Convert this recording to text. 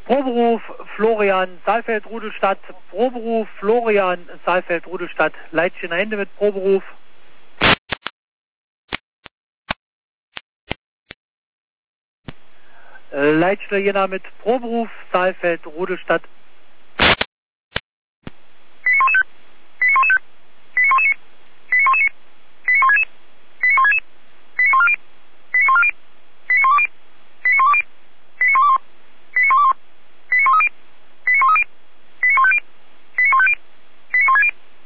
Proberuf Florian Saalfeld-Rudelstadt. Proberuf Florian Saalfeld-Rudelstadt. Leitchen Hände mit Proberuf. Leitstelle Jena mit Proberuf Saalfeld-Rudelstadt.